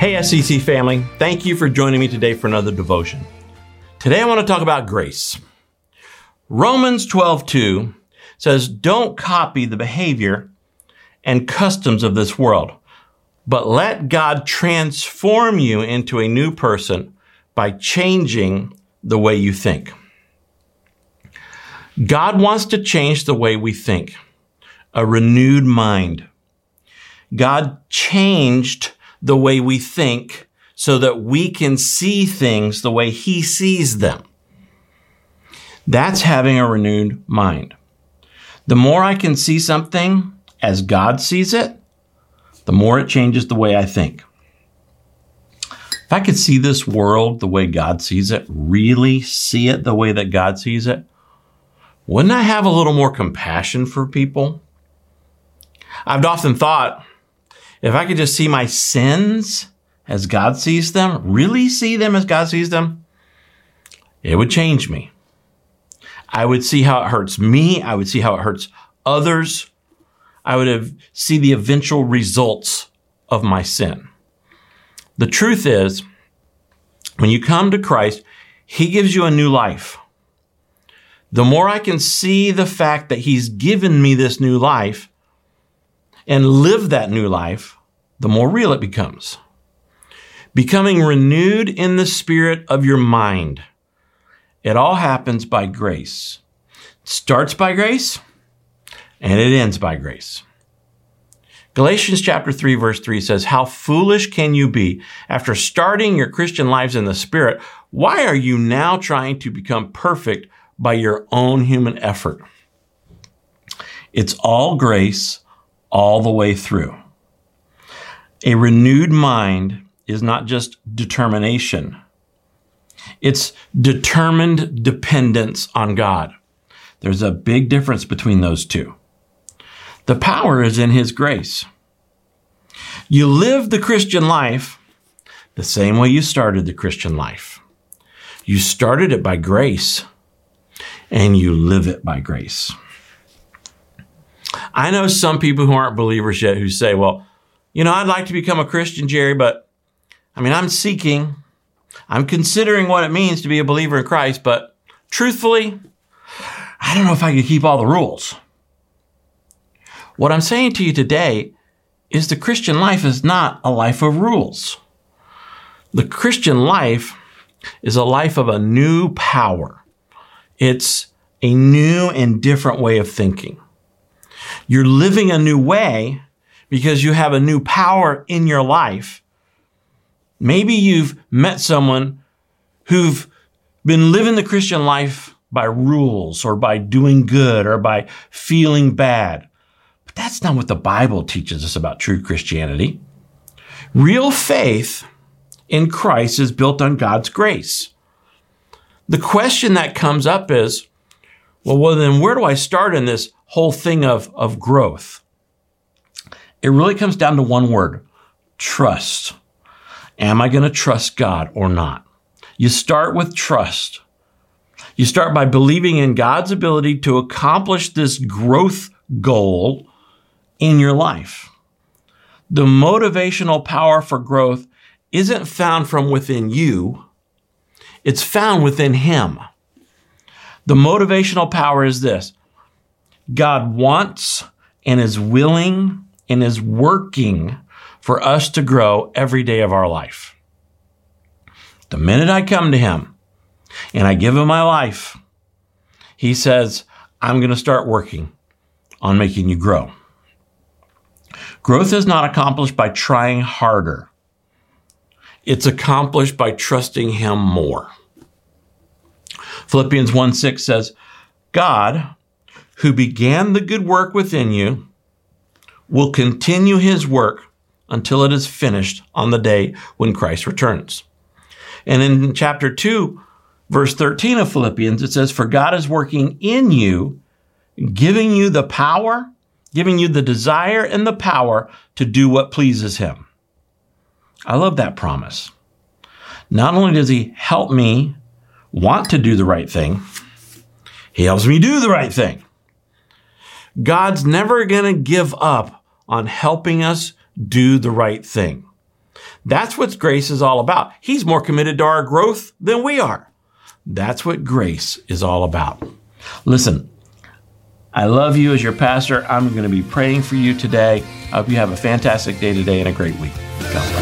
Hey, SCC family. Thank you for joining me today for another devotion. Today I want to talk about grace. Romans 12:2 says, "Don't copy the behavior and customs of this world, but let God transform you into a new person by changing the way you think." God wants to change the way we think, a renewed mind. God changed the way we think so that we can see things the way He sees them. That's having a renewed mind. The more I can see something as God sees it, the more it changes the way I think. If I could see this world the way God sees it, really see it the way that God sees it, wouldn't I have a little more compassion for people? I've often thought, if I could just see my sins as God sees them, really see them as God sees them, it would change me. I would see how it hurts me. I would see how it hurts others. I would see the eventual results of my sin. The truth is, when you come to Christ, He gives you a new life. The more I can see the fact that He's given me this new life and live that new life, the more real it becomes. Becoming renewed in the spirit of your mind. It all happens by grace. It starts by grace and it ends by grace. Galatians chapter 3 verse 3 says, "How foolish can you be? After starting your Christian lives in the Spirit, why are you now trying to become perfect by your own human effort?" It's all grace all the way through. A renewed mind is not just determination. It's determined dependence on God. There's a big difference between those two. The power is in His grace. You live the Christian life the same way you started the Christian life. You started it by grace, and you live it by grace. I know some people who aren't believers yet who say, well, I'd like to become a Christian, Jerry, but I'm considering what it means to be a believer in Christ, but truthfully, I don't know if I could keep all the rules. What I'm saying to you today is the Christian life is not a life of rules. The Christian life is a life of a new power. It's a new and different way of thinking. You're living a new way because you have a new power in your life. Maybe you've met someone who've been living the Christian life by rules or by doing good or by feeling bad. But that's not what the Bible teaches us about true Christianity. Real faith in Christ is built on God's grace. The question that comes up is, well, then where do I start in this whole thing of growth? It really comes down to one word: trust. Am I going to trust God or not? You start with trust. You start by believing in God's ability to accomplish this growth goal in your life. The motivational power for growth isn't found from within you. It's found within Him. The motivational power is this: God wants and is willing and is working for us to grow every day of our life. The minute I come to Him and I give Him my life, He says, I'm going to start working on making you grow. Growth is not accomplished by trying harder. It's accomplished by trusting Him more. Philippians 1:6 says, God, who began the good work within you, will continue His work until it is finished on the day when Christ returns. And in chapter 2, verse 13 of Philippians, it says, for God is working in you, giving you the power, giving you the desire and the power to do what pleases Him. I love that promise. Not only does He help me want to do the right thing, He helps me do the right thing. God's never going to give up on helping us do the right thing. That's what grace is all about. He's more committed to our growth than we are. That's what grace is all about. Listen, I love you as your pastor. I'm going to be praying for you today. I hope you have a fantastic day today and a great week. God bless.